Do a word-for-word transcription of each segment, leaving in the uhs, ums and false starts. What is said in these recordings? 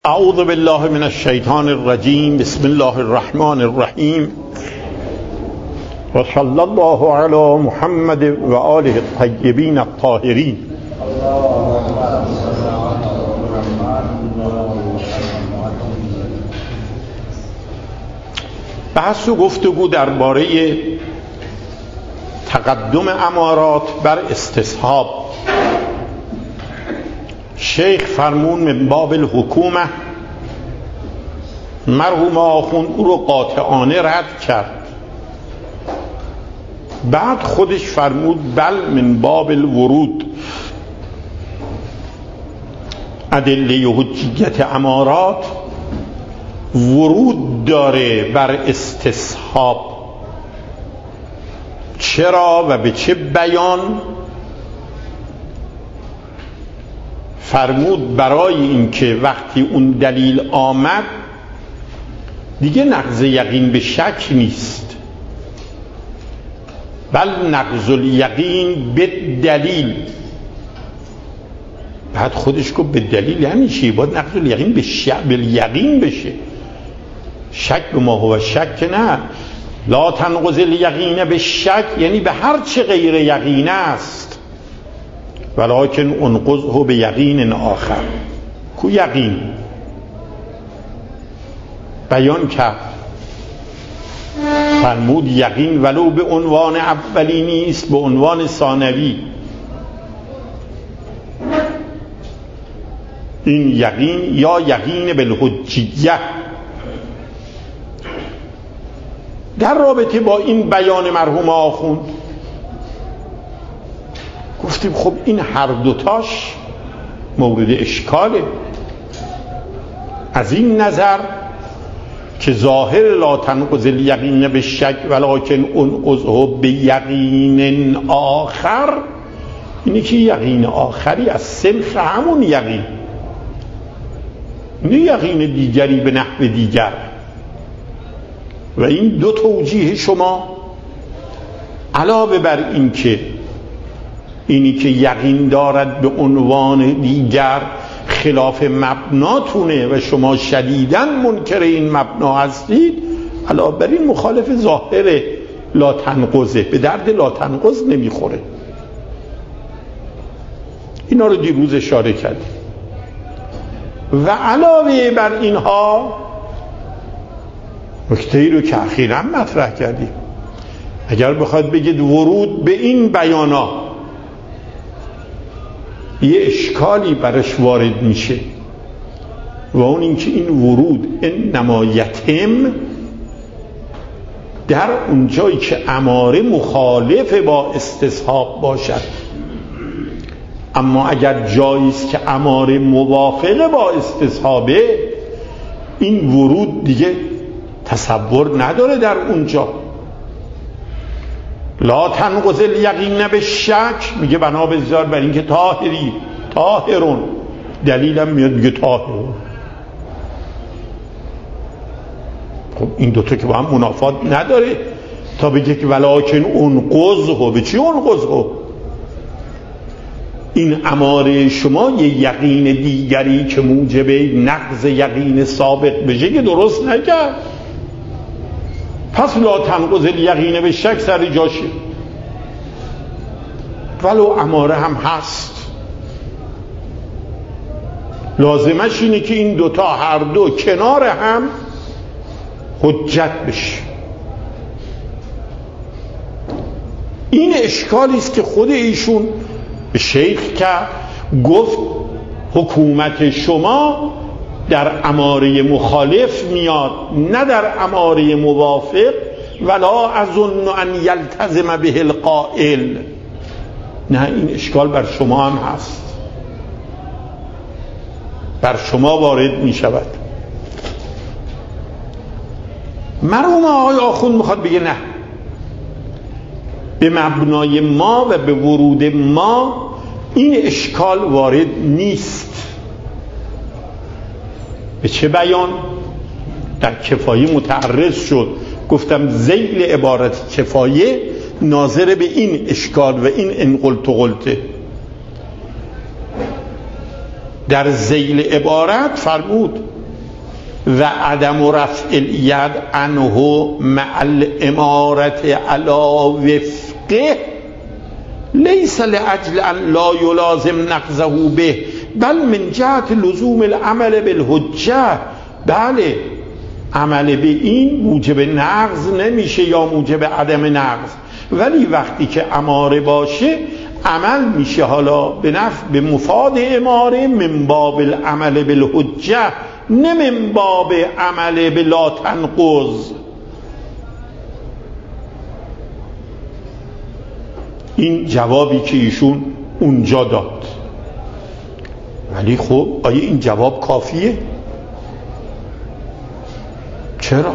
اعوذ بالله من الشیطان الرجیم. بسم الله الرحمن الرحیم و صلی الله علی محمد و آله الطیبین الطاهرین. بحث و گفتگو درباره تقدم امارات بر استصحاب. شیخ فرمون من باب الحکومه، مرحوم آخوند او رو قاطعانه رد کرد. بعد خودش فرمود بل من باب الورود، ادله حجیت امارات ورود داره بر استصحاب. چرا و به چه بیان؟ فرمود برای اینکه وقتی اون دلیل آمد دیگه نقض یقین به شک نیست، بل نقض الیقین به دلیل. بعد خودش گفت به دلیل یعنی چی؟ باید نقض الیقین به شک به یقین بشه. شک به ما هو شک نه، لا تنقض الیقین به شک یعنی به هر چه غیر یقین است، ولکن انقضه به یقین آخر. کو یقین بیان کرد، فرمود یقین ولو به عنوان اولی نیست، به عنوان ثانوی. این یقین یا یقین بالحجیه. در رابطه با این بیان مرحوم آخوند گفتیم خب این هر دوتاش مورد اشکاله. از این نظر که ظاهر لا تنقض الیقین به شک ولکن انقضه به یقین آخر، اینه که یقین آخری از سلخ همون یقین، نه یقین دیگری به نحو دیگر. و این دو توجیه شما علاوه بر این که اینی که یقین دارد به عنوان دیگر خلاف مبناتونه و شما شدیداً منکر این مبنا هستید، علاوه بر این مخالف ظاهر لا تنقضه، به درد لا تنقض نمیخوره. اینا رو دیروز اشاره کردیم. و علاوه بر اینها نکته‌ای رو که اخیراً مطرح کردیم، اگر بخواد بگید ورود به این بیانا یه اشکالی برش وارد میشه، و اون اینکه این ورود انما یتم در اونجایی که اماره مخالف با استصحاب باشد. اما اگر جاییست که اماره موافق با استصحابه، این ورود دیگه تصور نداره در اونجا. لا تنقض الیقین به شک میگه بنا بذار بر اینکه طاهری طاهرون، دلیلم میاد میگه طاهرون. خب این دوتا که با هم منافات نداره تا بگه که ولکن انقضه. به چی انقضه؟ این اماره شما یه یقین دیگری که موجب نقض یقین سابق بشه که درست نکرد. پس لا تنقض الیقین به شک سر جاشه، ولو اماره هم هست. لازمش اینه که این دوتا هر دو کنار هم حجت بشه. این اشکالی است که خود ایشون شیخ که گفت حکومت شما در اماره مخالف میاد، نه در اماره موافق. ولا اظن ان یلتزم به القائل. نه، این اشکال بر شما هم هست، بر شما وارد می شود. مرحوم آقای آخوند میخواد بگه نه، به مبنای ما و به ورود ما این اشکال وارد نیست. به چه بیان؟ در کفایه متعرض شد، گفتم ذیل عبارت کفایه ناظر به این اشکال و این انقلت و قلته. در ذیل عبارت فرمود و عدم رفع الید عنه مع الامارت علی وفقه لیس لاجل ان لا یلازم نقضه به بل من جهت لزوم العمل بالحجه. بله، عمل به این موجب نقض نمیشه یا موجب عدم نقض، ولی وقتی که اماره باشه عمل میشه حالا به نفع به مفاد اماره من باب العمل بالحجه، نه من باب عمل بلا تنقض. این جوابی که ایشون اونجا داد. ولی خب آیا این جواب کافیه؟ چرا؟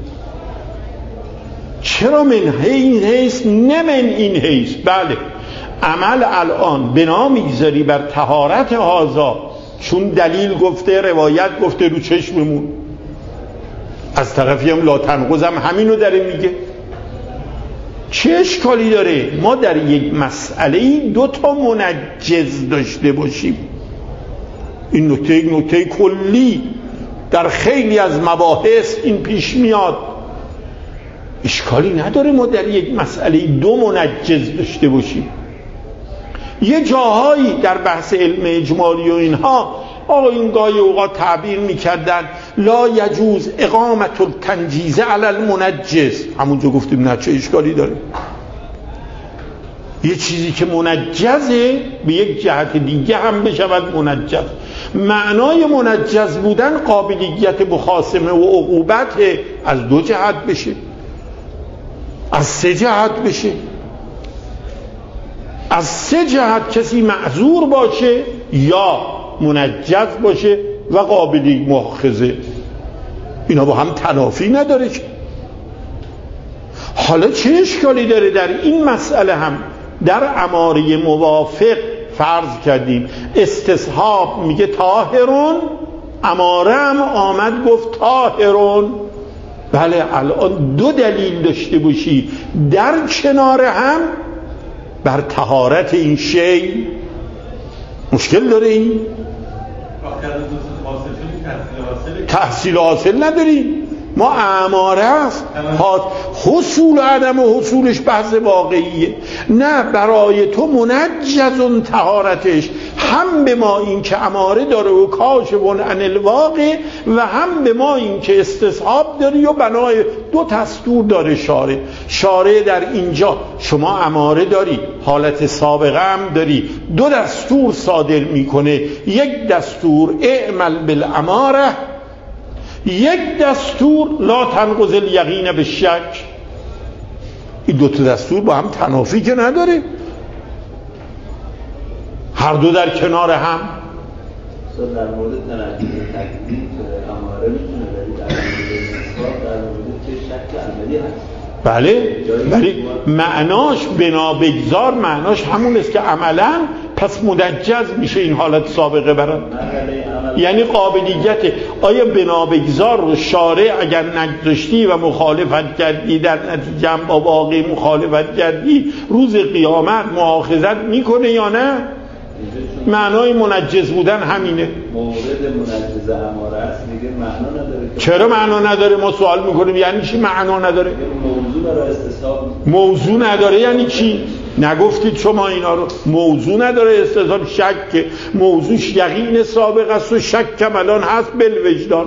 چرا من این حیث نه من این حیث؟ بله، عمل الان بنا میگذاری بر طهارت هذا، چون دلیل گفته، روایت گفته، رو چشممون. از طرفی هم لا تنقض هم همینو داره میگه. چه اشکالی داره ما در یک مسئله دو تا منجز داشته باشیم؟ این نکته یک نکته کلی در خیلی از مباحث این پیش میاد. اشکالی نداره ما در یک مسئله دو منجز داشته باشیم. یه جاهایی در بحث علم اجمالی و اینها آقایون گاهی اوقات تعبیر میکردن لا یجوز اقامت التنجیز علی المنجز. همونجا گفتیم نه، چه اشکالی داره؟ یه چیزی که منجزه به یک جهت دیگه هم بشود منجز. معنای منجز بودن قابلیت مخاصمه و عقوبت از دو جهت بشه، از سه جهت بشه. از سه جهت کسی معذور باشه یا منجز باشه و قابلی مؤاخذه. اینا با هم تنافی نداره که. حالا چه اشکالی داره در این مسئله هم در اماره موافق فرض کردیم استصحاب میگه طاهرون، اماره هم آمد گفت طاهرون. بله، الان دو دلیل داشته باشی در کنار هم بر طهارت این شی، مشکل داره؟ این تحصیل حاصل نداریم ما، اماره است. حصول و عدم و حصولش بحث واقعیه. نه، برای تو منجزون طهارتش، هم به ما این که اماره داره و کاشفون عن الواقع، و هم به ما این که استصحاب داری و بنای دو دستور داره شارع. شارع در اینجا شما اماره داری، حالت سابقه هم داری، دو دستور صادر میکنه. یک دستور اعمل بالاماره، یک دستور لا تنقض الیقین بالشک. این دو تا دستور با هم تنافی که نداره، هر دو در کنار هم. در مورد تنقیض تکلیف اماره میتونه، ولی در مورد استصحاب در مورد چه شک عملی هست. بله، ولی معناش بنا بگذار معناش همون است که عملا پس منجز میشه این حالت سابقه برات. یعنی قابلیت آیا بنا بگذار رو شارع اگر نگذاشتی و مخالفت کردی، در نتیجه هم با واقع مخالفت کردی، روز قیامت مؤاخذت میکنه یا نه؟ معنای منجز بودن همینه. مورد منجز اماره است میگه معنا نداره. چرا معنا نداره؟ ما سوال میکنیم یعنی چی معنا نداره؟ موضوع برای استصحاب موضوع نداره یعنی چی؟ نگفتید شما اینا رو؟ موضوع نداره استصحاب، شک موضوعش یقین سابق است و شک کم الان هست بالوجدان.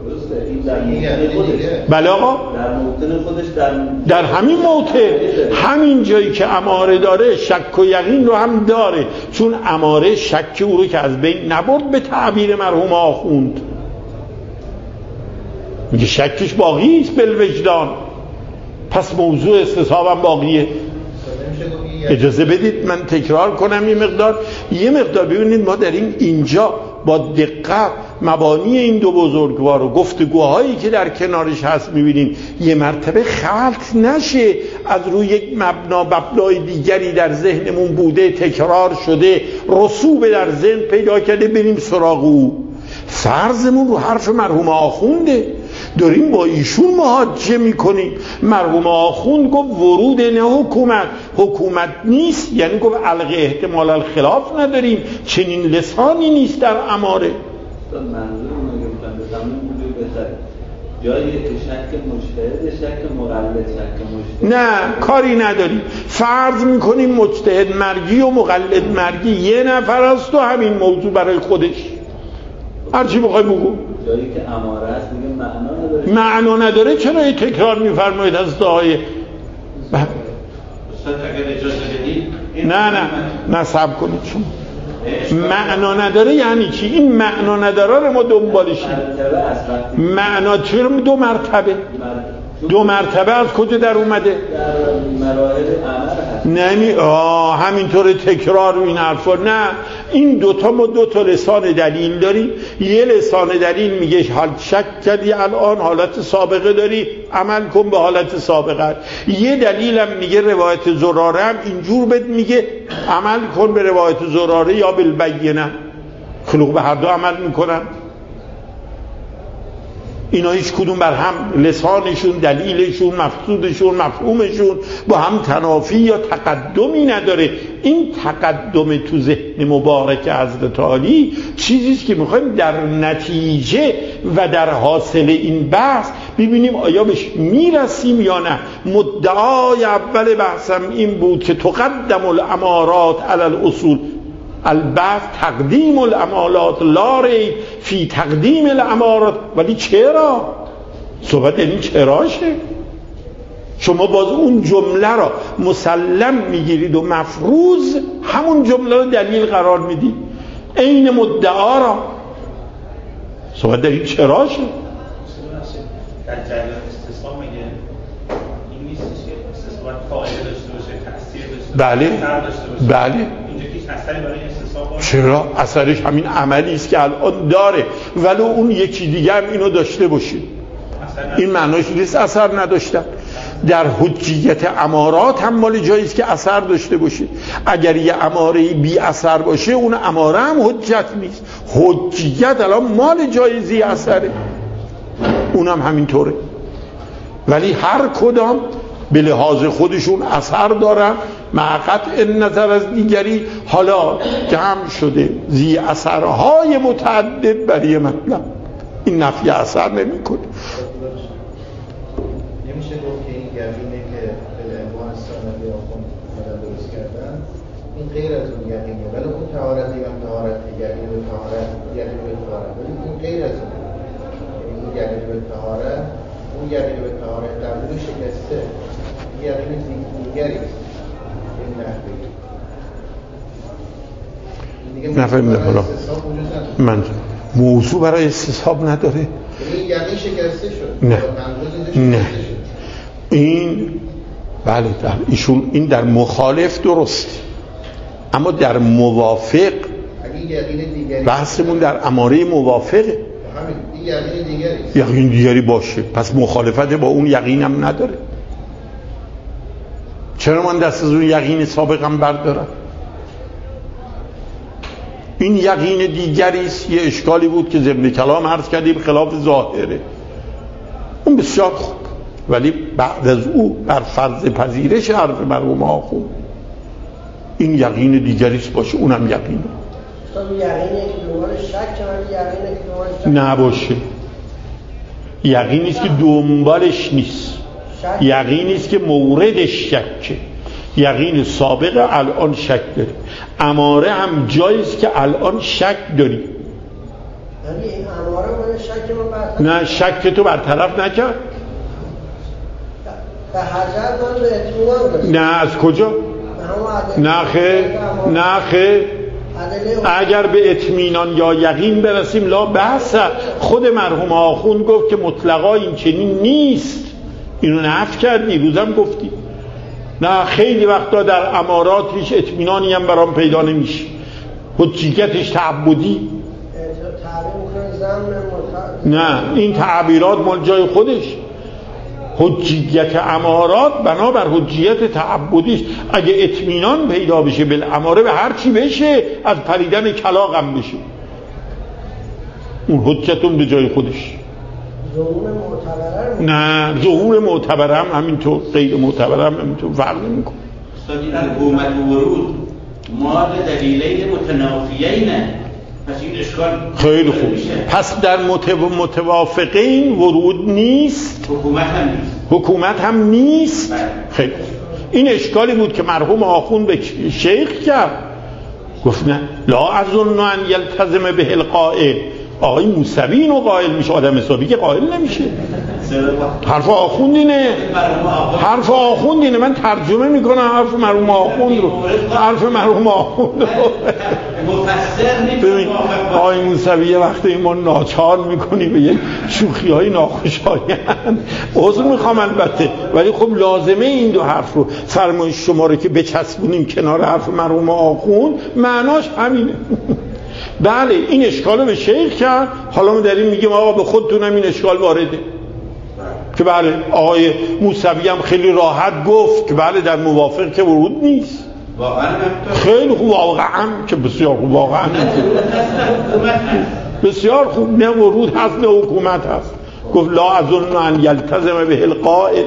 بله آقا، در موطن خودش در, در همین موطن، همین جایی که اماره داره شک و یقین رو هم داره، چون اماره شک او رو که از بین نبرد به تعبیر مرحوم آخوند. میگه شکش باقی است بالوجدان، پس موضوع استصحاب هم باقیه. اجازه بدید من تکرار کنم یه مقدار یه مقدار ببینید ما در این اینجا با دقت مبانی این دو بزرگوار و گفتگوهایی که در کنارش هست میبینیم یه مرتبه خلط نشه از روی یک مبنا مبنای دیگری در ذهنمون بوده، تکرار شده، رسوب در ذهن پیدا کرده، بریم سراغ او. فرضمون رو حرف مرحوم آخونده. داریم با ایشون محاجه میکنیم. مرحوم آخوند گفت ورود نه حکومت، حکومت نیست، یعنی گفت الغ احتمال الخلاف نداریم، چنین لسانی نیست در اماره. منظور اون که به زمان وجود بهتره جایی که شک مجتهد، شک مقلد، شک مجتهد نه کاری نداریم. فرض میکنیم مجتهد مرجی و مقلد مرجی یه نفر است و همین موضوع برای خودش هرچی بخوای بگو. جایی که اماره است دیگه معنا نداره. معنا نداره چرا این تکرار میفرمایید از دعای استاد اگر اجازه بدید نه نه نه صبر کنید شما. معنا نداره یعنی چی؟ این معنا نداره رو ما دنبالشیم. معنا چرا دو مرتبه؟ دو مرتبه از کجا در اومده؟ در مراحل امر هست. نمی آه همینطور تکرار این حرفا. نه این دوتا ما دوتا لسان دلیل داریم. یه لسان دلیل میگه حال شک کردی الان حالت سابقه داری عمل کن به حالت سابقه. یه دلیلم میگه روایت زراره هم اینجور بد میگه عمل کن به روایت زراره یا بالبینه. خلوق به هر دو عمل میکنن. اینا هیچ کدوم بر هم لسانشون، دلیلشون، مقصودشون، مفهومشون با هم تنافی یا تقدمی نداره. این تقدم تو ذهن مبارک حضرت عالی چیزیست که میخوایم در نتیجه و در حاصل این بحث ببینیم آیا بهش میرسیم یا نه. مدعای اول بحثم این بود که تقدم الامارات علی الاصول، البته تقدیم الامالات لا ریب فی تقدیم الامارات. ولی چرا؟ صحبت این چراشه؟ شما باز اون جمله را مسلم میگیرید و مفروض همون جمله را دلیل قرار میدید، عین مدعا را. صحبت در این چراشه؟ در جریان استثناء میگه این نیست که استثناء فاعل داشته باشه، تأثیر داشته باشه. بله بله. اثری برای استثناء چرا؟ اثرش همین عملی است که الان داره، ولو اون یکی دیگه هم اینو داشته باشه. این معناش نیست اثر نداشتن. در حجیت امارات هم مال جایی است که اثر داشته باشه. اگر یه اماره بی اثر باشه اون اماره هم حجت نیست. حجیت الان مال جایزی اثره، اونم همینطوره. ولی هر کدام به لحاظ خودشون اثر دارن مع قطع نظر از دیگری. حالا جمع شده زی اثرهای متعدد برای مطلب، این نفی اثر نمی کنه. نمیشه گفت که این یقینه که به عنوان سنتی آخوند مدن درست کردن این غیر از اون یقینه، ولی اون طهارتی هم طهارت یقین به طهارت یقین به طهارت، ولی این غیر از اون. یعنی اون یقین به طهارت، اون یقین به طهارت در مورد شکسته یقین دیگری است. نفهمیدم. حالا من موضوع برای استصحاب نداره. یعنی شکسته شد. نه نه این بله در ایشون این در مخالف درست، اما در موافق بحثمون در اماره موافقه. همین یقین دیگری است. یقین دیگری باشه پس مخالفت با اون یقینم نداره. چرا من دست از اون یقین سابقم بردارم؟ این یقین دیگری است. یه اشکالی بود که ضمن کلام عرض کردیم خلاف ظاهره، اون بسیار خوب، ولی بعد از او بر فرض پذیرش حرف مرحوم آخوند این یقین دیگری است باشه، اونم یقینه. استاد یقینه که دنبال شک ولی یقینه که دنبال شک نباشه. یقینی است که دنبالش نیست، یقینی است که موردش شکه. یقین سابقه الان شک داری، اماره هم جاییست که الان شک داری. یعنی این اماره من شک من برطرف نه شک تو برطرف نکرد. به حجر من به اطمینان رسید. نه از کجا؟ نه خیر نه خیر. اگر به اطمینان یا یقین برسیم لا بحث. خود مرحوم آخوند گفت که مطلقا این چنین نیست، اینو نفی کردی، روزم گفتی. نه خیلی وقتا در امارات هیچ اطمینانی هم برام پیدا نمیشه، حجیتش تعبدی. نه این تعبیرات مال جای خودش. حجیت امارات بنابر حجیت تعبدیش. اگه اطمینان پیدا بشه بالاماره به هر چی بشه، از پریدن کلاغم بشه، اون حجتون به جای خودش. ظهور معتبره نه ظهور معتبره هم همینطور، غیر معتبره هم همینطور، فرق نمیکنه. استاد این حکومت و ورود مال دلیلین متنافیینه، پس این اشکال خیلی خوب. پس در متوافقین ورود نیست، حکومت هم نیست، حکومت هم نیست. خیلی خوب. این اشکالی بود که مرحوم آخوند به شیخ کرد، گفت نه لا اظن ان یلتزم به القائل. آقای موسوی اینو قائل میشه، آدم حسابی که قائل نمیشه. حرف آخوند اینه، حرف آخوند اینه. من ترجمه میکنم حرف مرحوم آخوند رو، حرف مرحوم آخوند رو. ببین آقای موسوی یه وقتی ما ناچار میکنی به یک شوخی های ناخوشایند، عذر میخوام البته، ولی خب لازمه این دو حرف رو، فرمایش شما رو که بچسبونیم کنار حرف مرحوم آخوند، معناش همینه. بله این اشکال رو به شیخ کرد، حالا ما داریم میگیم آقا به خودتونم این اشکال وارده، که بله آقای موسوی هم خیلی راحت گفت که بله در موافق که ورود نیست. خیلی خوب، واقعا که بسیار خوب، واقعا بسیار خوب. نه ورود هست نه حکومت هست. گفت لا اظن ان یلتزم به القائل.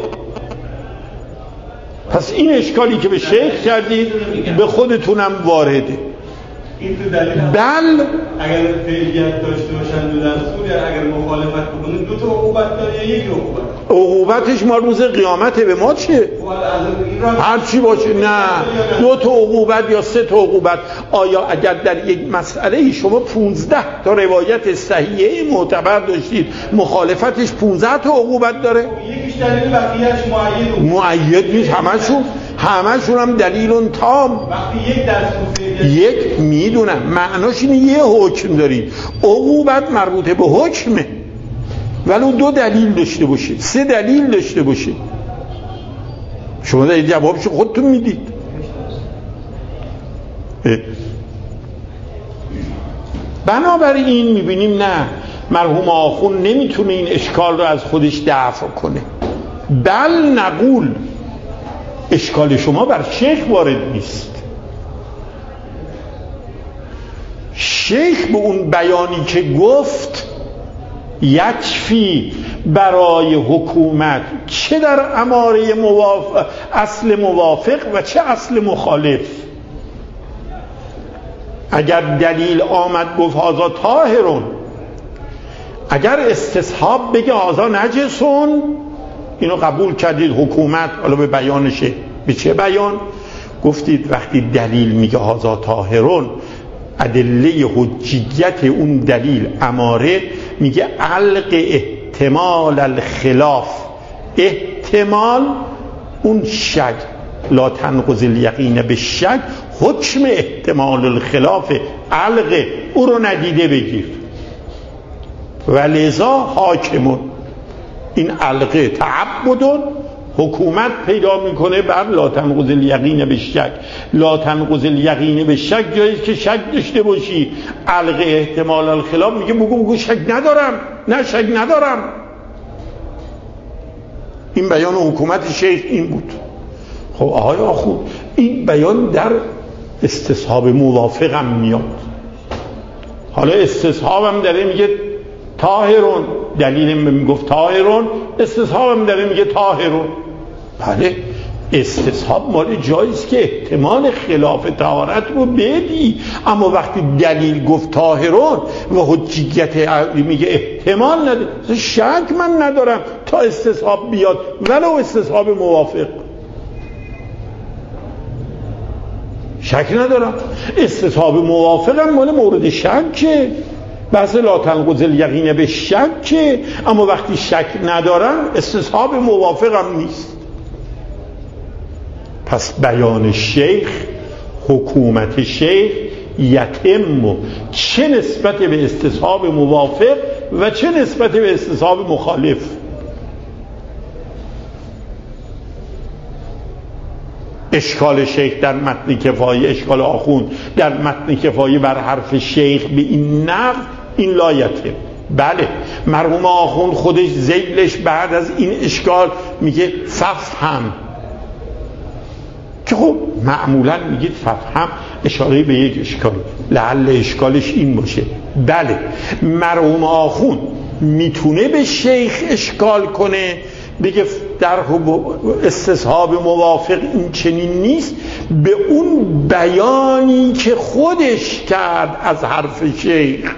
پس این اشکالی که به شیخ کردید به خودتونم وارده. این تو دلیل بل اگر فعلیت داشته باشن دو دستور، یا اگر مخالفت بکنن دو تا عقوبت داره یا یک عقوبت؟ عقوبتش ما روز قیامته، به ما چه؟ هر چی باشه. نه دو تا عقوبت یا سه تا عقوبت. آیا اگر در یک مسئله شما پونزده تا روایت صحیحه معتبر داشتید، مخالفتش پونزده تا عقوبت داره؟ یکیش دلیل بقیه‌اش معید معید نیست، همشون همشون هم دلیل تام. وقتی یک دستور یک میدونم معناش اینه یه حکم دارید، عقوبت مربوطه به حکمه، ولو دو دلیل داشته باشه، سه دلیل داشته باشه. شما دارید جوابش خودتون میدید. بنابراین میبینیم نه، مرحوم آخوند نمیتونه این اشکال رو از خودش دفع کنه. بل نقول اشکال شما بر شیخ وارد نیست. شیخ به اون بیانی که گفت یکفی برای حکومت، چه در اماره موافق، اصل موافق و چه اصل مخالف، اگر دلیل آمد گفت هازا طاهرون، اگر استصحاب بگه هازا نجسون، اینو قبول کردید حکومت. حالا به بیانشه، به چه بیان؟ گفتید وقتی دلیل میگه هازا طاهرون، ادله حجیت اون دلیل اماره میگه علق احتمال الخلاف، احتمال اون شک، لا تنقض الیقین به شک، حکم احتمال الخلاف علق او رو ندیده بگیر. ولذا حاکمون، این علقه تعبدون، حکومت پیدا میکنه بر لا تنقض الیقین به شک. لا تنقض الیقین به شک جاییست که شک داشته باشی. علقه احتمال الخلاف میگه بگو بگو شک ندارم، نه شک ندارم. این بیان حکومت شیخ این بود. خب آقای آخوند این بیان در استصحاب موافقم میاد. حالا استصحابم داره میگه طاهرون، دلیل میگفت طاهرون، استصحابم داره میگه طاهرون. بله استصحاب مال جاییست که احتمال خلاف طهارت رو بدی، اما وقتی دلیل گفت طاهرون و حجیت میگه احتمال نده، شک من ندارم تا استصحاب بیاد ولو استصحاب موافق، شک ندارم. استصحاب موافقم مال مورد شکه، بحث لا تنقض الیقین به شکه، اما وقتی شک ندارم استصحاب موافقم نیست. پس بیان شیخ، حکومت شیخ یتم، چه نسبت به استصحاب موافق و چه نسبت به استصحاب مخالف. اشکال شیخ در متن کفایه، اشکال آخوند در متن کفایه بر حرف شیخ به این نقد، این لایته. بله مرحوم آخوند خودش ذیلش بعد از این اشکال میگه ففهم، که خب معمولا میگید ففهم اشاره به یک اشکال، لعل اشکالش این باشه. بله مرحوم آخوند میتونه به شیخ اشکال کنه بگه در استصحاب موافق این چنین نیست، به اون بیانی که خودش کرد از حرف شیخ.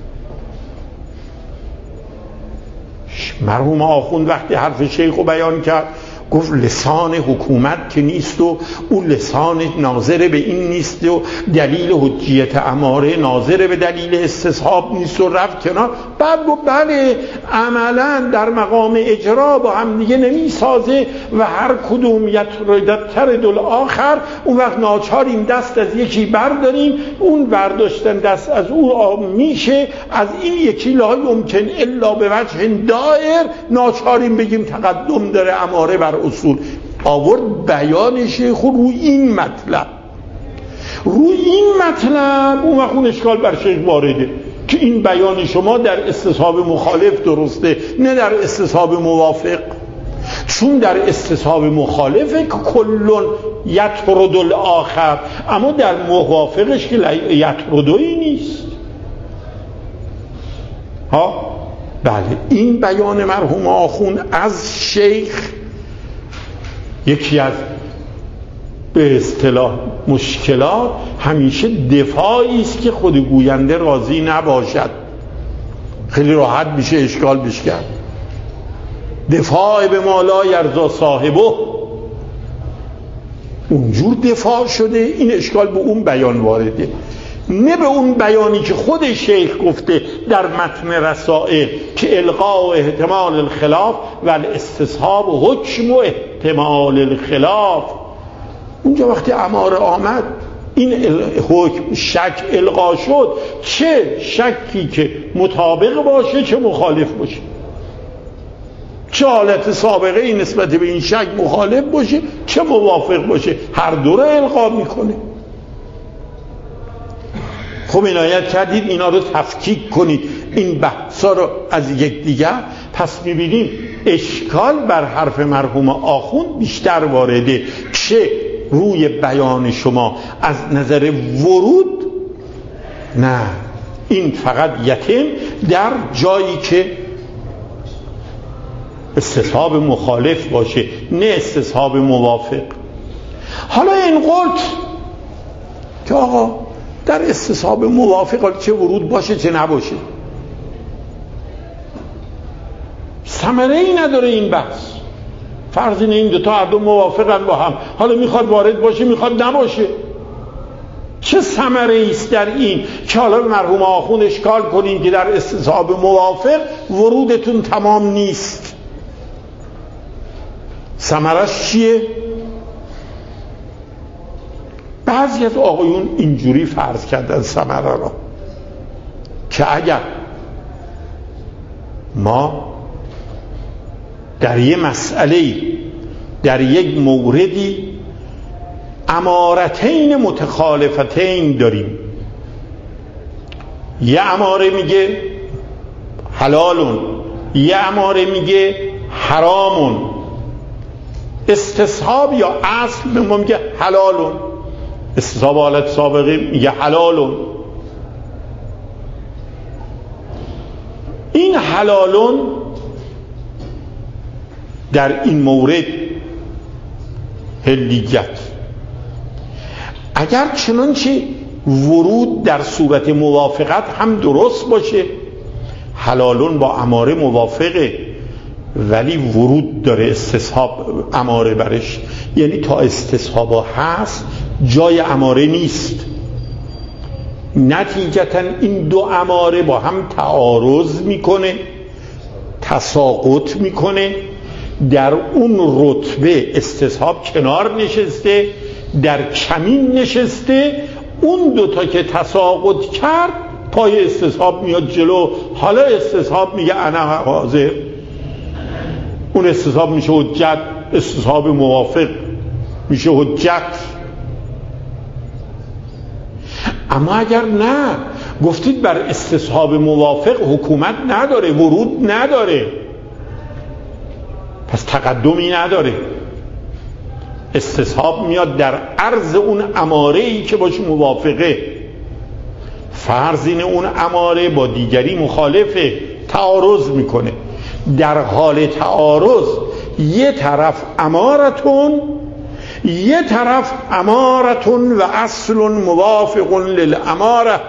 مرحوم آخوند وقتی حرف شیخ رو بیان کرد گفت لسان حکومت که نیست و اون لسان ناظر به این نیست و دلیل حجیت اماره ناظر به دلیل استصحاب نیست و رفت کنار. بعد گفت بله عملا در مقام اجرا با هم دیگه نمی سازه و هر کدوم یتر دل آخر، اون وقت ناچاریم دست از یکی برداریم، اون برداشتن دست از او میشه، از این یکی لا یمکن الا به وجه دائر ناچاریم بگیم تقدم داره اماره بر اصول. آورد بیان شیخ روی این مطلب، روی این مطلب اون وقت اون اشکال بر شیخ وارده که این بیان شما در استصحاب مخالف درسته نه در استصحاب موافق. چون در استصحاب مخالفه که کلون یطرد الاخر، اما در موافقش که یطردویی نیست. ها بله، این بیان مرحوم آخوند از شیخ یکی از به اصطلاح مشکلات همیشه دفاعی است که خود گوینده راضی نباشد. خیلی راحت میشه اشکال بش کرد. دفاع به مالا یرضا صاحبه، اونجور دفاع شده، این اشکال به اون بیان وارده، نه به اون بیانی که خود شیخ گفته در متن رسائل که القاء احتمال الخلاف و الاستصحاب حکم و احتمال الخلاف. اونجا وقتی اماره آمد این حکم شک القا شد، چه شکی که مطابق باشه چه مخالف باشه، چه حالت سابقه این نسبت به این شک مخالف باشه چه موافق باشه، هر دو رو القا میکنه. خب عنایت کردید اینا رو تفکیک کنید، این بحثا رو از یک دیگر. پس میبینیم اشکال بر حرف مرحوم آخوند بیشتر وارده، چه روی بیان شما از نظر ورود، نه این فقط یتیم در جایی که استصحاب مخالف باشه نه استصحاب موافق. حالا این قلت که آقا در استصحاب موافق چه ورود باشه چه نباشه، ثمره ای نداره این بحث. فرض اینه این دوتا هر دو موافقن با هم، حالا میخواد وارد باشه میخواد نباشه، چه ثمره ای است در این که حالا به مرحوم آخوند اشکال کنیم که در استصحاب موافق ورودتون تمام نیست؟ ثمرش چیه؟ بعضی از آقایون اینجوری فرض کردن ثمره را که اگر ما در یه مسئله در یک موردی امارتین متخالفتین داریم، یه اماره میگه حلالون، یه اماره میگه حرامون، استصحاب یا اصل به ما میگه حلالون، استصحاب حالت سابقه میگه حلالون. این حلالون در این مورد حلیت، اگر چنانچه ورود در صورت موافقت هم درست باشه، حلالون با اماره موافقه ولی ورود داره استصحاب اماره برش، یعنی تا استصحاب هست جای اماره نیست. نتیجتا این دو اماره با هم تعارض میکنه، تساقط میکنه، در اون رتبه استصحاب کنار نشسته، در کمین نشسته، اون دوتا که تساقط کرد پای استصحاب میاد جلو. حالا استصحاب میگه انا حاضر، اون استصحاب میشه حجت، استصحاب موافق میشه حجت. اما اگر نه گفتید بر استصحاب موافق حکومت نداره، ورود نداره، پس تقدمی نداره، استصحاب میاد در عرض اون اماره‌ای که باش موافقه. فرض اینه اون اماره با دیگری مخالفه، تعارض میکنه. در حال تعارض یه طرف امارتون، یه طرف امارتون و اصل موافق للاماره.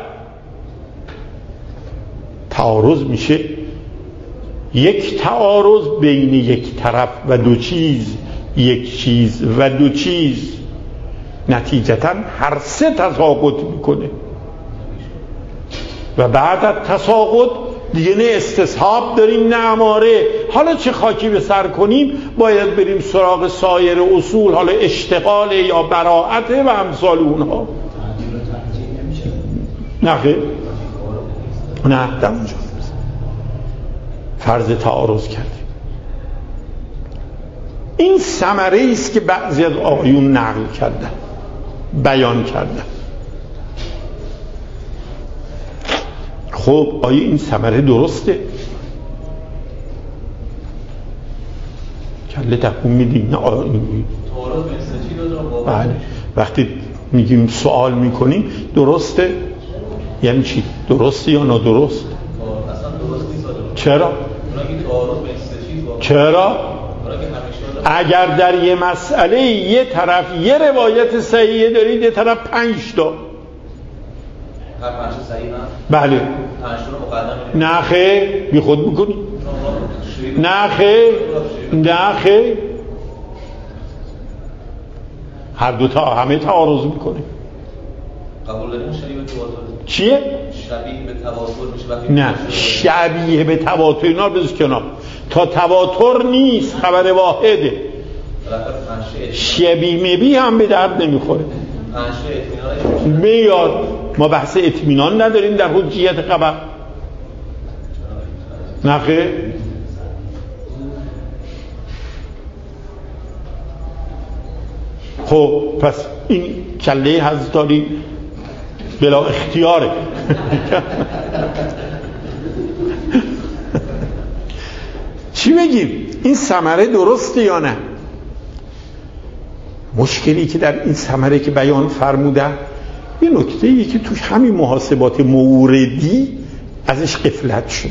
تعارض میشه یک تعارض بین یک طرف و دو چیز، یک چیز و دو چیز، نتیجتا هر سه تساقط میکنه و بعد از تساقط دیگه نه استصحاب داریم نه اماره. حالا چه خاکی به سر کنیم، باید بریم سراغ سایر اصول، حالا اشتغال یا براعت و امثال اونها. نه خیر، نه در اونجا فرض تعارض کردیم. این ثمره است که بعضی از آقایون نقل کردن، بیان کردن. خب آیا این ثمره درسته؟ کله تکون میدیم؟ نه آیا این بله. وقتی میگیم سوال میکنیم درسته یعنی چی؟ درسته یا نادرست؟ چرا؟ چرا؟ اگر در یه مسئله یه طرف یه روایت صحیحه دارید، یه طرف پنج تا، هر پنج تا صحیح نه؟ بله. پنج تا رو مقدم نه خیر، بی خود میکنی؟ نه خیر، نه خیر، هر دو تا همه تعارض میکنه. قبول داریم شبیه به تواتر؟ چیه؟ شبیه به تواتر میشه وقتی نه شبیه به تواتر اینا بذار کنار، تا تواتر نیست، خبر واحده. شبیه مبی هم به درد نمیخوره. میاد ما بحث اطمینان نداریم در حجیت خبر. نخیر. خب پس این کله حضرتاری بلا اختیاره. چی بگیم؟ این ثمره درسته یا نه؟ مشکلی که در این ثمره که بیان فرمودن یه نکته‌ای که توش همین محاسبات موردی ازش غفلت شده.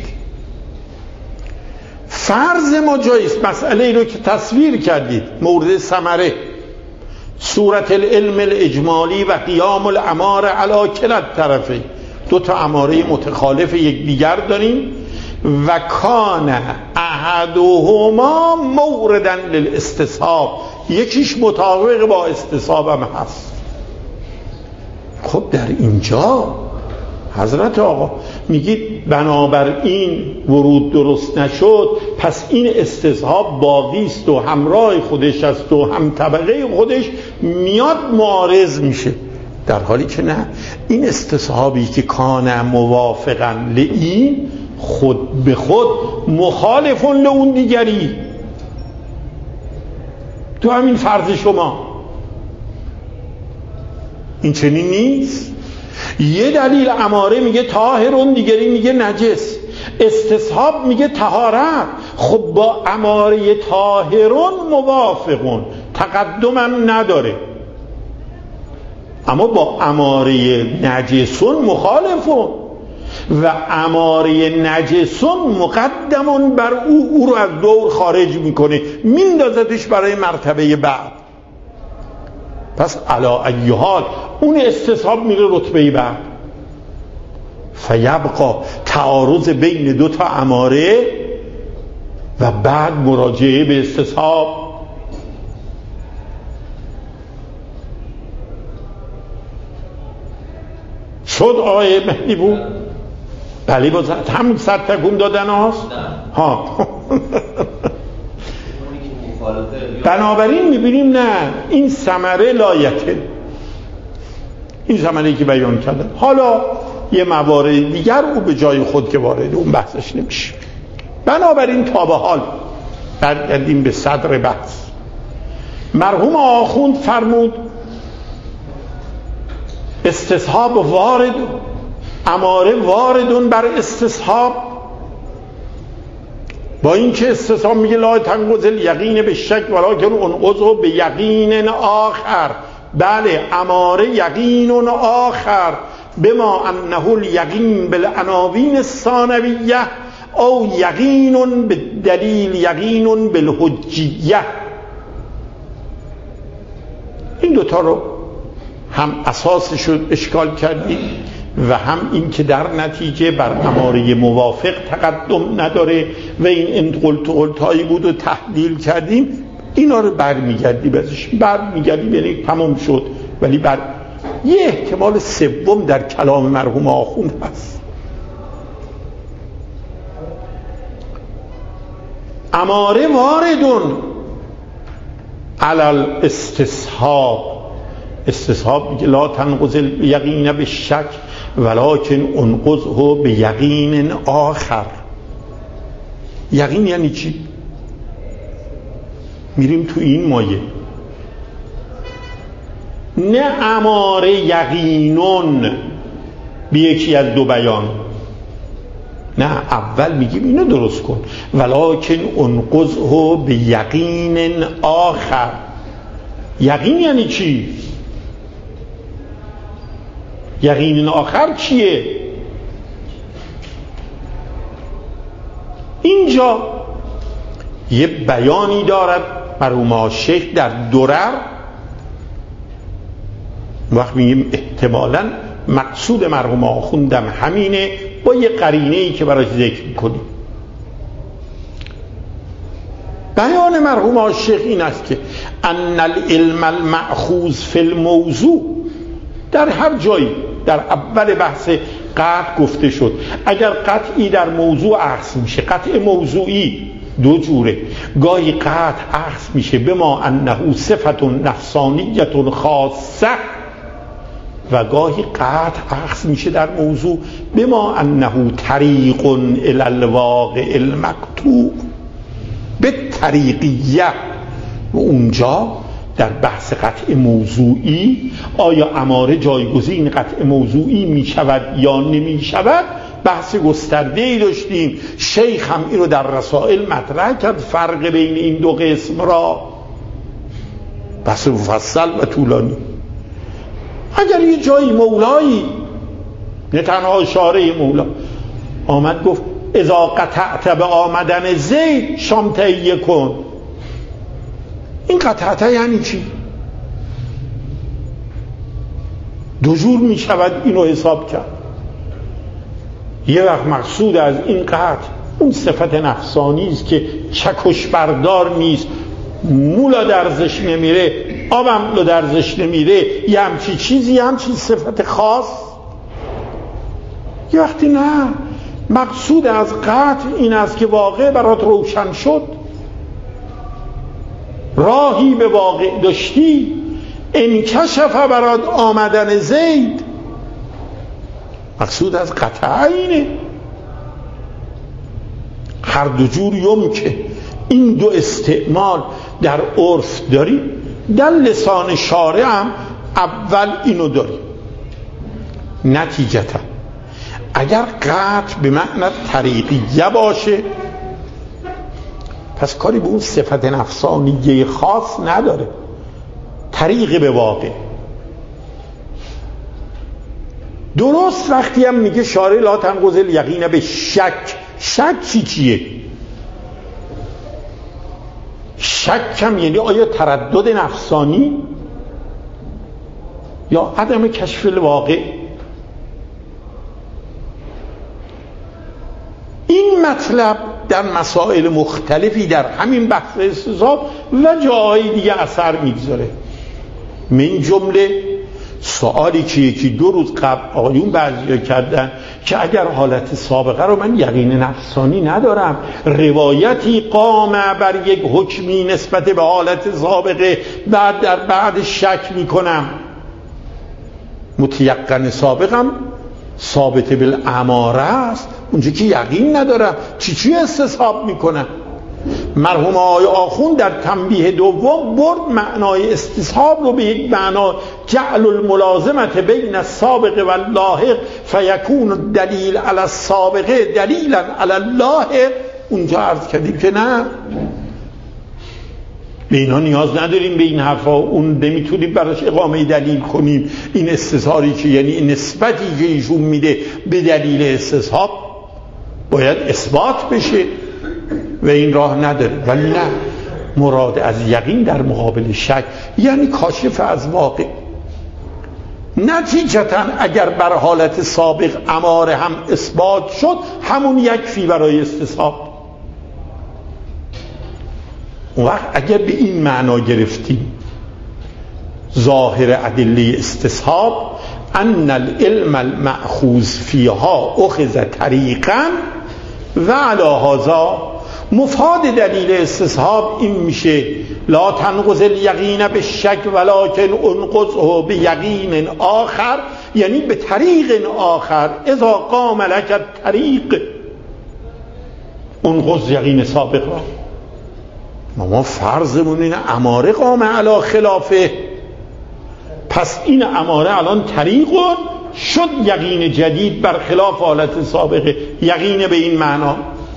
فرض ما جایست مسئله ای رو که تصویر کردید مورد ثمره، صورت العلم الاجمالی و قیام الاماره علی کلا طرفه، دو تا اماره متخالف یکدیگر داریم و کان احدهما موردا للاستصحاب، یکیش مطابق با استصحاب هم هست. خب در اینجا حضرت آقا میگید بنابراین ورود درست نشد، پس این استصحاب باقی است و همراه خودش است و هم طبقه خودش میاد معارض میشه، در حالی که نه، این استصحابی که کان موافقا لئین خود به خود مخالف لون دیگری. تو همین فرض شما این چنین نیست. یه دلیل اماره میگه طاهرون، دیگری میگه نجس، استصحاب میگه طهارت. خب با اماره طاهرون موافقون، تقدمم نداره، اما با اماره نجسون مخالفون و اماره نجسون مقدمون بر او، او رو از دور خارج میکنه، میندازتش برای مرتبه بعد. پس علا ای حال اون استصحاب میره رتبه بعد، فیبقا تعارض بین دو تا اماره و بعد مراجعه به استصحاب. شد آقای مهدی بود؟ بله باز همون صد تکون دادن هاست؟ ها. بنابراین میبینیم نه، این ثمره لایته، این ثمره که بیان کردن. حالا یه موارد دیگر او به جای خود که وارد اون بحثش نمیشه. بنابراین تا به حال برگردیم به صدر بحث. مرحوم آخوند فرمود استصحاب وارد، اماره واردون بر استصحاب، با این که استصحاب میگه لا تنقض الیقین به شک ولکن انقض به یقین آخر. بله اماره یقین آخر بما انه الیقین بالعناوین الثانویه او یقین به دلیل یقین بالحجیه. این دوتا رو هم اساسش رو اشکال کردیم و هم این که در نتیجه بر اماره موافق تقدم نداره و این انقلت و قلتایی بود و تحلیل کردیم. اینا رو برمیگردی بزش برمیگردی یعنی تمام شد. ولی بر یه احتمال سوم در کلام مرحوم آخوند هست. اماره واردون علل استصحاب. استصحاب میگه لا تنقض یقین به شک ولکن انقضه به یقین آخر. یقین یعنی چی؟ میریم تو این مایه، نه اماره یقینون به یکی از دو بیان، نه اول میگیم اینو درست کن ولکن انقضه به یقین آخر. یقین یعنی چی؟ یقین آخر چیه؟ اینجا یه بیانی دارد مرحوم شیخ در درر. وقت میگیم احتمالاً مقصود مرحوم آخوندم همینه با یه قرینه‌ای که براش ذکر میکنیم. بیان مرحوم شیخ این است که ان العلم المأخوذ فی الموضوع، در هر جایی در اول بحث قطع گفته شد اگر قطعی در موضوع اخذ میشه، قطع موضوعی دو جوره، گاهی قطع اخذ میشه به ما انه صفت نفسانیت خاصه و گاهی قطع اخذ میشه در موضوع به ما انه طریق الی الواقع المقطوع به طریقیه. و اونجا در بحث قطع موضوعی آیا اماره جایگزین قطع موضوعی می شود یا نمی شود بحث گسترده‌ای داشتیم. شیخ هم این رو در رسائل مطرح کرد، فرق بین این دو قسم را، بحث مفصل و طولانی. اگر یه جایی مولایی، نه تنها شارع مولا آمد گفت اذا قطعت به آمدن زید شام تهیه کن، این قطعته یعنی چی؟ دو جور می شود اینو حساب کرد. یه وقت مقصود از این قطع اون صفت نفسانی است که چکش بردار نیست، مولا درزش نمیره، آبم لو درزش نمیره، یه همچی چیزی، یه همچی صفت خاص. یه وقتی نه، مقصود از قطع این است که واقع برات روشن شد، راهی به واقع داشتی، انکشف برات آمدن زید. مقصود از قطع اینه. هر دو جور یمکن، این دو استعمال در عرف داریم، در لسان شارع هم اول اینو داریم. نتیجتا اگر قطع به معنی طریقیه باشه پس کاری به اون صفت نفسانیه خاص نداره، طریق به واقع. درست وقتی هم میگه شارع لا تنقض الیقین به شک، شک چی چیه؟ شک هم یعنی آیا تردد نفسانی یا عدم کشف الواقع؟ این مطلب در مسائل مختلفی در همین بحث استصحاب و جاهای دیگه اثر میگذاره. من جمله سوالی که یکی دو روز قبل آقایون بعضیا کردن که اگر حالت سابقه رو من یقین نفسانی ندارم، روایتی قام بر یک حکمی نسبت به حالت سابقه بعد در بعد شک میکنم، متیقن سابقم ثابت بالاماره است، اونجا که یقین ندارم چی چی استصحاب میکنم. مرحوم آقای آخوند در تنبیه دوم برد معنای استصحاب رو به یک معنا جعل الملازمت بین السابق و اللاحق فیکون الدلیل علی السابقه دلیلا علی اللاحق. اونجا عرض کردیم که نه، به اینا نیاز نداریم، به این حرفا اون نمیتونیم براش اقامه دلیل کنیم. این استصحابی که یعنی نسبتی که ایشون میده به دلیل استصحاب باید اثبات بشه و این راه نداره. ولی نه، مراد از یقین در مقابل شک یعنی کاشف از واقع. نتیجتا اگر بر حالت سابق اماره هم اثبات شد همون یکفی برای استصحاب. اون وقت اگر به این معنا گرفتیم ظاهر ادله استصحاب ان العلم المأخوذ فیها اخذ طریقا و علی هذا، مفاد دلیل استصحاب این میشه لا تنقض الیقین بالشک ولکن انقضه بیقین آخر، یعنی به طریق آخر اذا قام لک الطریق انقض یقین سابق را. ما فرضمون اینه اماره قام علی خلافه، پس این اماره الان طریقون شد یقین جدید بر خلاف حالت سابقه. یقین به این معنا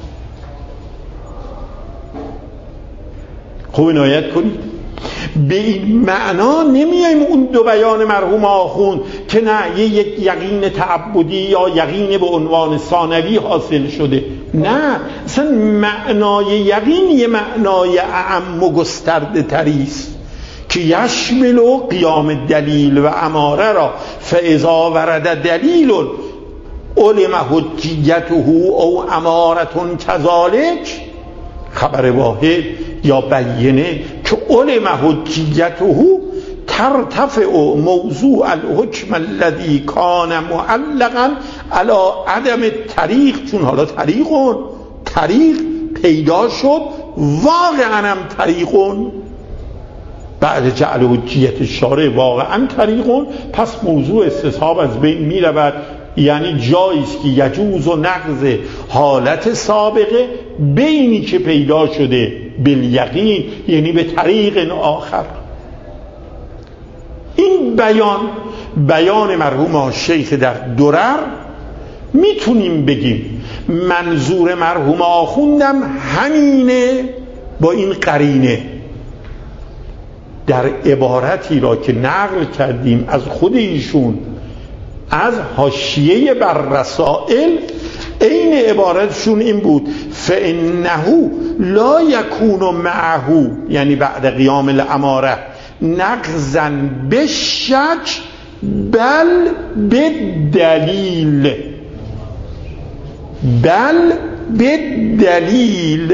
خوب عنایت کنید، به این معنا نمیایم اون دو بیان مرحوم آخوند که نه یک یقین تعبدی یا یقین به عنوان ثانوی حاصل شده. نه، اصلا معنای یقین یه معنای اعم و گسترده تریست که یشمل و قیام دلیل و اماره را، فاذا ورد دلیل علم حجیته او امارتون کذالک، خبر واحد یا بیینه که علم حجیته ترتفع موضوع الحکم الذی کان معلقا علی عدم طریق، چون حالا طریقون طریق پیدا شد، واقعا هم طریقون بعد جعل حجیت الشارع واقعا طریقون، پس موضوع استصحاب از بین می رود. یعنی جاییست که یجوز و نقض حالت سابقه بینی که پیدا شده بالیقین، یعنی به طریق آخر. این بیان بیان مرحوم شیخ در درر میتونیم بگیم منظور مرحوم آخوندم همینه با این قرینه. در عبارتی را که نقل کردیم از خود ایشون از حاشیه بر رسائل، این عبارتشون این بود فانه لا یکون معه، یعنی بعد قیام الاماره نقضا بالشک بل بالدلیل، بل بالدلیل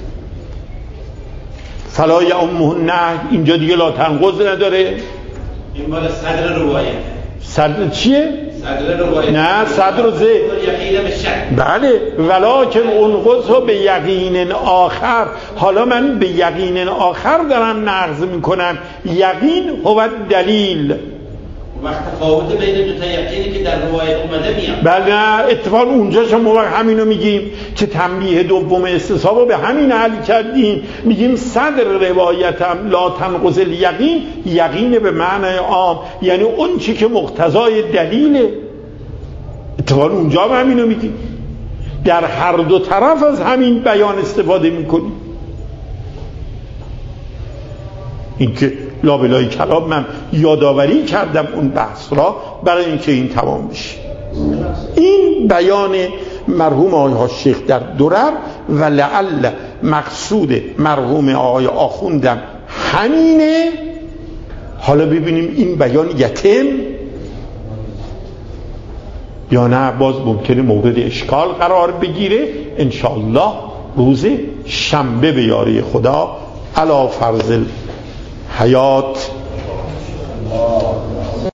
فلا یعمه النهی. اینجا دیگه لا تنقض نداره. این مال صدر روایت. صدر چیه؟ صدر روایت. نه، صدر زه یقین به شک. بله، ولکن انقضه به یقین آخر. حالا من به یقین آخر دارم نقض میکنم. یقین هو دلیل. وقت تفاوت بین دو تا یقینی که در روایت اومده میاد. بله، اتفاق اونجا شما همینو میگیم که تنبیه دوم استصحاب رو به همین حل کردیم. میگیم صدر روایتم لا تنقض الیقین، یقین به معنای عام، یعنی اون چی که مقتضای دلیله. اتفاق اونجا هم همینو میگیم. در هر دو طرف از همین بیان استفاده میکنیم. این که لابلای کلام من یادآوری کردم اون بحث را برای اینکه این تمام بشه. این بیان مرحوم آقای شیخ در درر و لعل مقصود مرحوم آقای آخوندم همینه. حالا ببینیم این بیان یتم یا نه باز ممکنه مورد اشکال قرار بگیره. انشاءالله روز شنبه به یاری خدا علی فرض حیات